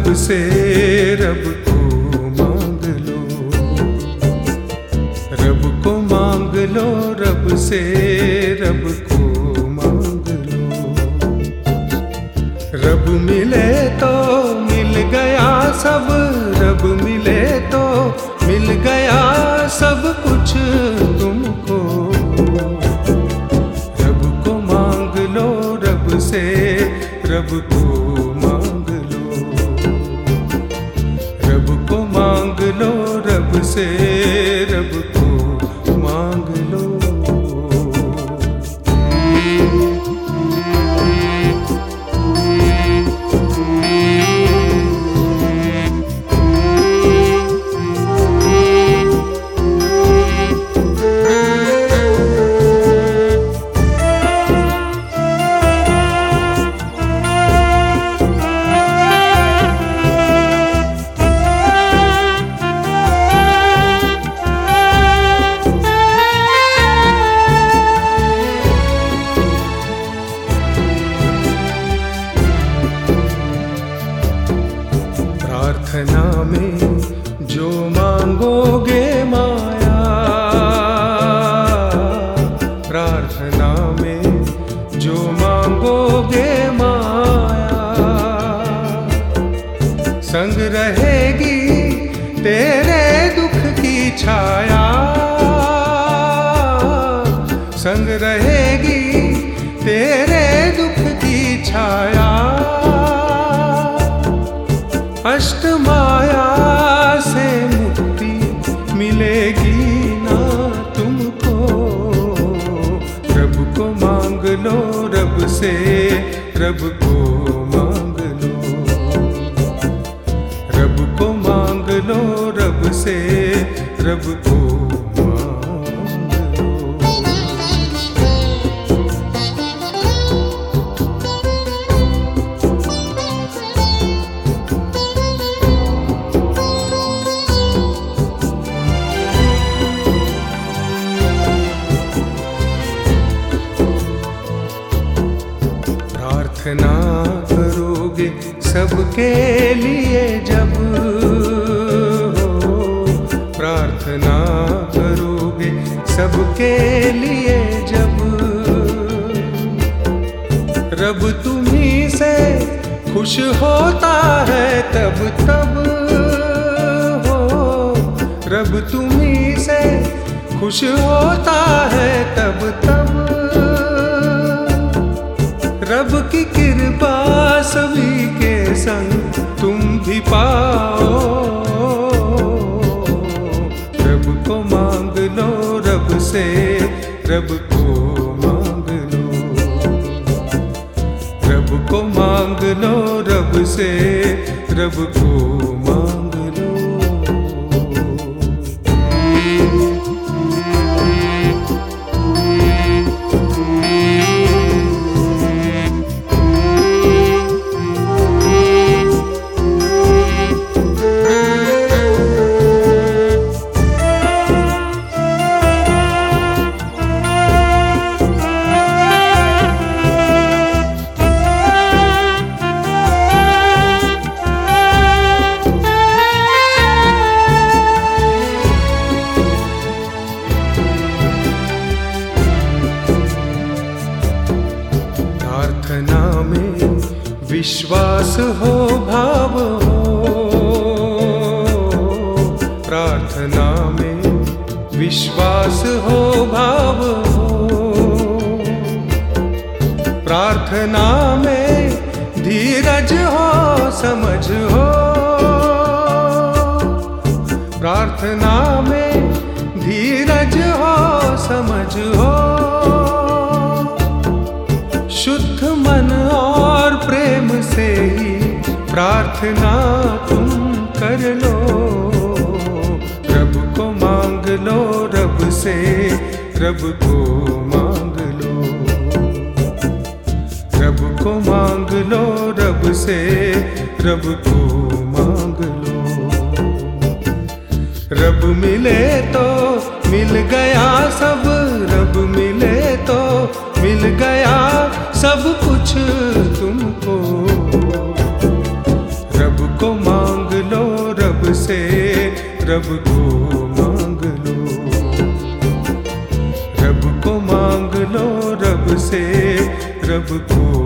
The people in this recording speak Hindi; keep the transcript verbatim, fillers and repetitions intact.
रब से रब को मांग लो, रब को मांग लो, रब से रब को मांग लो। रब मिले तो मिल गया सब, रब मिले तो मिल गया सब कुछ तुमको। रब को मांग लो, रब से रब को मांग लो, रब को मांग लो, रब से रब को मांग लो। प्रार्थना में जो मांगोगे माया, प्रार्थना में जो मांगोगे माया, संग रहेगी तेरे दुख की छाया, संग रहेगी तेरे दुख की छाया। अष्ट माया से मुक्ति मिलेगी ना तुमको। रब को मांग लो, रब से रब को मांग लो, रब को मांग लो, रब से रब को प्रार्थना करोगे सबके लिए जब हो, प्रार्थना करोगे सबके लिए जब, रब तुम्हीं से खुश होता है तब तब हो, रब तुम्हीं से खुश होता है तब तब। रब की कृपा सभी के संग तुम भी पाओ। रब को मांग लो, रब से रब को मांग लो, रब को मांग लो, रब से रब को मांग लो। प्रार्थना में विश्वास हो भाव हो, प्रार्थना में विश्वास हो भाव हो, प्रार्थना में धीरज हो समझ हो, प्रार्थना में धीरज हो समझ हो। शुद्ध मन और प्रेम से ही प्रार्थना तुम कर लो। रब को मांग लो, रब से रब को मांग लो, रब को मांग लो, रब से रब को मांग लो। रब मिले तो मिल गया सब, रब मिले तो मिल गया सब कुछ तुमको। रब को रब को मांग लो, रब को मांग लो, रब से रब को